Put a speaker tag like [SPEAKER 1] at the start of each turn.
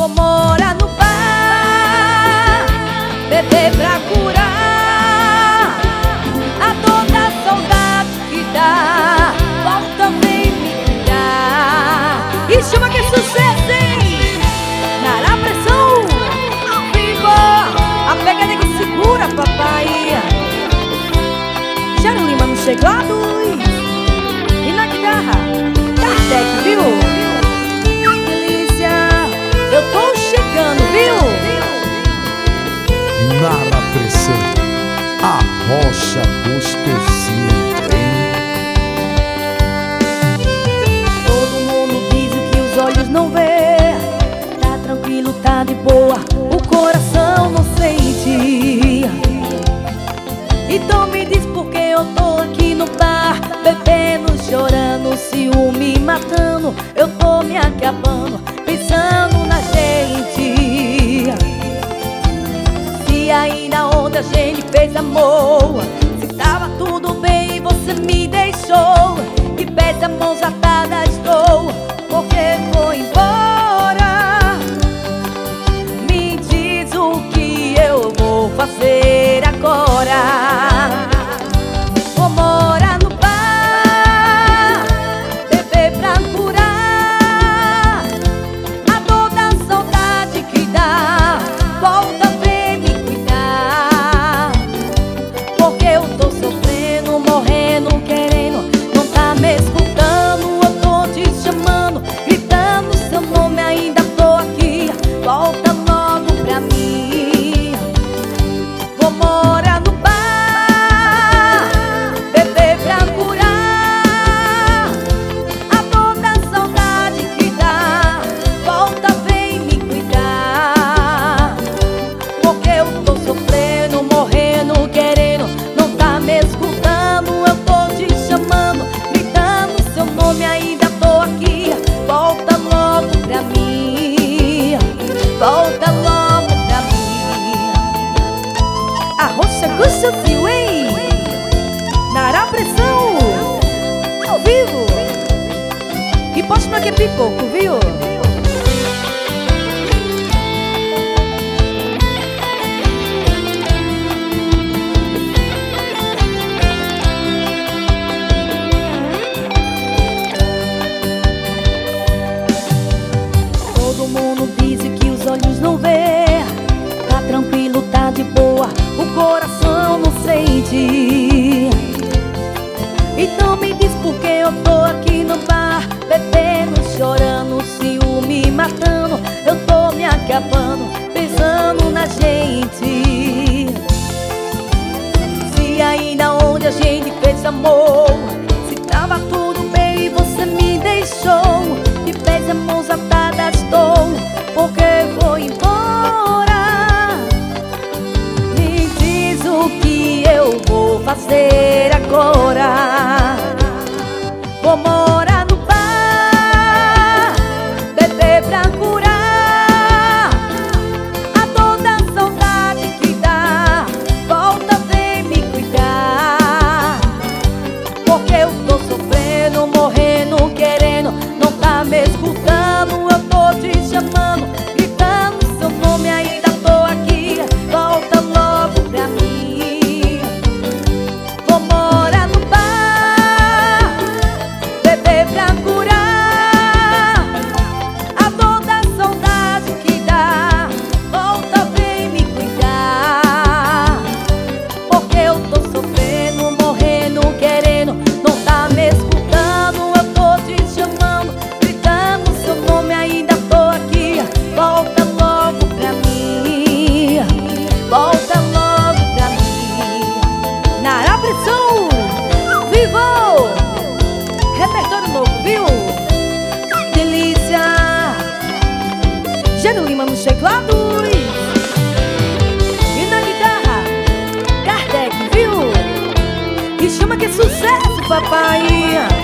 [SPEAKER 1] Vou morar no bar, beber pra curar a toda saudade que dá. Volta, vem me cuidar. E chama que é sucesso, hein? Nará pressão, vivo, a pegada que segura, papai. Jairo Lima nos teclados e na guitarra, Kardec, viu? Eu tô chegando, viu?
[SPEAKER 2] Nará pressão, a rocha gostosinha, hein?
[SPEAKER 1] Todo mundo diz o que os olhos não vê. Tá tranquilo, tá de boa, o coração não sente. Então me diz por que eu tô aqui no bar, bebendo, chorando, ciúme matando. Eu tô me acabando, pensando na gente. Se ainda ontem a gente fez amor, se tava tudo bem e você me deixou, de pés a mãos atadas estou, porque foi embora. Me diz o que eu vou fazer agora. Vou morar no bar, beber pra curar a toda saudade que dá. Volta, vem me cuidar, porque eu tô sofrendo, morrendo, querendo. Não tá me escutando, eu tô te chamando, gritando seu nome, ainda tô aqui. Volta logo pra mim. Vou morar no bar, beber pra curar a toda saudade que dá. Volta, vem me cuidar, porque eu tô sofrendo, morrendo, querendo. Não tá me escutando, eu tô te chamando, gritando seu nome, ainda tô aqui. Volta logo pra mim, volta logo pra mim. A rocha gostosinho, hein? Nará pressão, ao vivo. E poste pra que pipoco, viu? Todo mundo diz que os olhos não vê. Tá tranquilo, tá de boa, o coração não sente. Então me diz por que eu tô aqui no bar, bebendo, chorando, ciúme matando. Eu tô me acabando, pensando na gente. Se ainda onde a gente fez amor, se tava tudo bem e você me deixou, de pés a mãos atadas estou, porque foi embora. Me diz o que eu vou fazer agora. Vou morar no bar, beber pra curar a toda saudade que dá. Volta, vem me cuidar, porque eu tô sofrendo, morrendo, querendo. Não tá me escutando, eu tô te chamando, gritando seu nome, ainda tô aqui. Volta logo pra mim. Vou morar no bar, beber pra curar a toda saudade que dá. Volta, vem me cuidar, porque eu tô sofrendo, morrendo, querendo. Não tá me escutando, eu tô te chamando, gritando seu nome, ainda tô aqui. Volta logo pra mim, volta logo pra mim. Nará pressão, vivo, repertório novo, viu? Delícia, Jairo Lima nos teclados e na guitarra, Kardec, viu? E chama que é sucesso, papai.